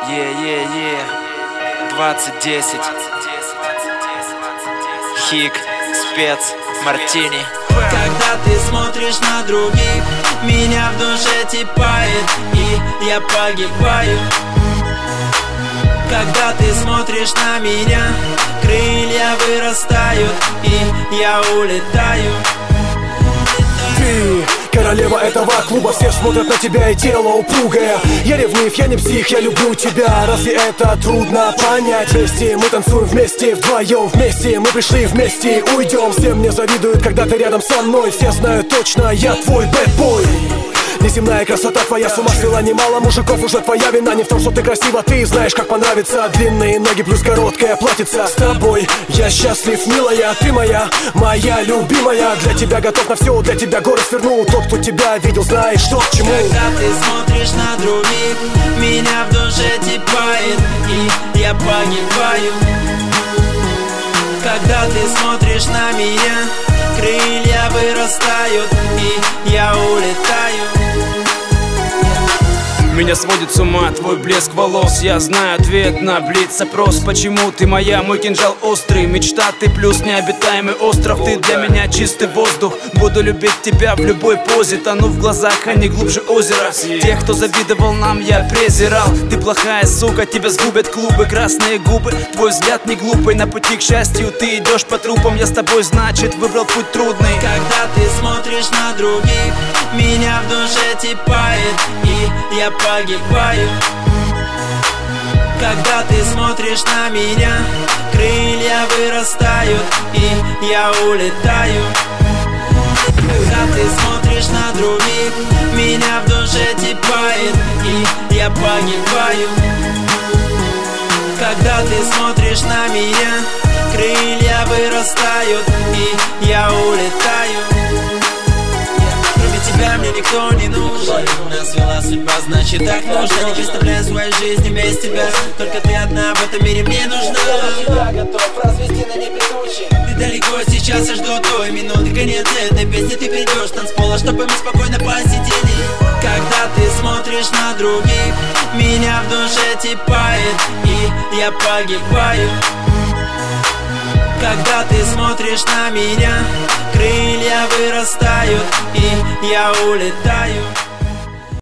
2010. Хик, спец, мартини. Когда ты смотришь на других, меня в душе типает, и я погибаю. Когда ты смотришь на меня, крылья вырастают, и я улетаю. Ты королева этого клуба, все смотрят на тебя и тело упругое. Я ревнив, я не псих, я люблю тебя. Разве это трудно понять? Вместе мы танцуем, вместе, вдвоем вместе. Мы пришли вместе, уйдем. Все мне завидуют, когда ты рядом со мной. Все знают точно, я твой бэдбой. Неземная красота твоя с ума свела немало мужиков. Уже твоя вина не в том, что ты красива. Ты знаешь, как понравится. Длинные ноги плюс короткая платьица. С тобой я счастлив, милая. Ты моя, моя любимая. Для тебя готов на все, для тебя горы сверну. Тот, кто тебя видел, знает, что к чему. Когда ты смотришь на других, меня в душе типает, и я погибаю. Когда ты смотришь на меня, крылья вырастают, и я улетаю. Меня сводит с ума твой блеск волос. Я знаю ответ на блиц-опрос. Почему ты моя, мой кинжал острый. Мечта ты плюс необитаемый остров. Ты для меня чистый воздух. Буду любить тебя в любой позе. Тону в глазах, а не глубже озера. Тех, кто завидовал нам, я презирал. Ты плохая сука, тебя сгубят клубы. Красные губы, твой взгляд не глупый. На пути к счастью ты идешь по трупам. Я с тобой, значит, выбрал путь трудный. Когда ты смотришь на других, меня в душе типает, и я погибаю. Когда ты смотришь на меня, крылья вырастают, и я улетаю. Когда ты смотришь на других, меня в душе типает, и я погибаю. Когда ты смотришь на меня, крылья вырастают, и я улетаю. Кроме тебя мне никто не нужен. Нас вела судьба, значит так нужно. Не представляю свою жизнь без тебя. Только ты одна в этом мире мне нужна. Я готов развести на небе тучи. Ты далеко сейчас, я жду той минуты. Конец этой песни, ты придешь с танцпола, чтобы мы спокойно посидели. Когда ты смотришь на других, меня в душе типает, и я погибаю. Когда ты смотришь на меня, крылья вырастают, и я улетаю.